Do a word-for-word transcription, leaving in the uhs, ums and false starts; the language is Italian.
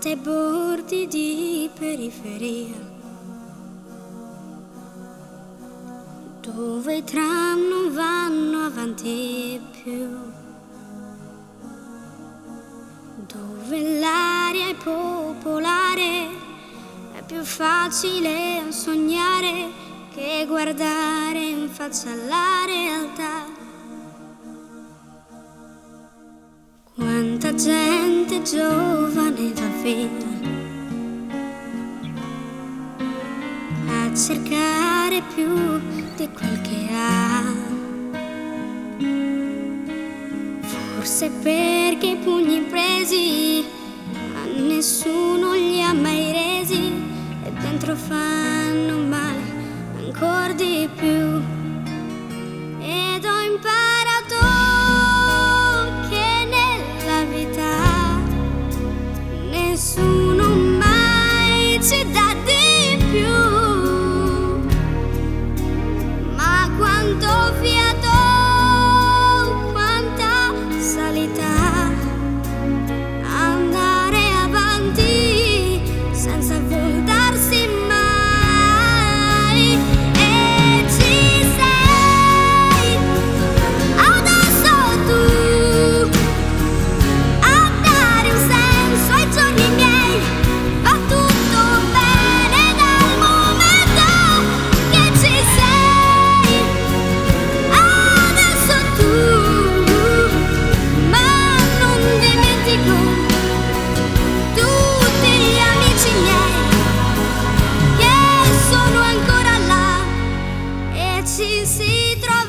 alta ai bordi di periferia, dove i tram non vanno avanti più, dove l'aria è popolare, è più facile sognare che guardare in faccia alla realtà. Quanta gente giovane va via a cercare più di quel che ha, forse perché i pugni presi a nessuno li ha mai resi e dentro fanno male ancora di più. Ed ho imparato nessuno mai ci dà di più, ma quanto fiato, quanta salita, andare avanti senza voltarsi mai. E ci sei adesso tu a dare un senso ai giorni. Ci si trova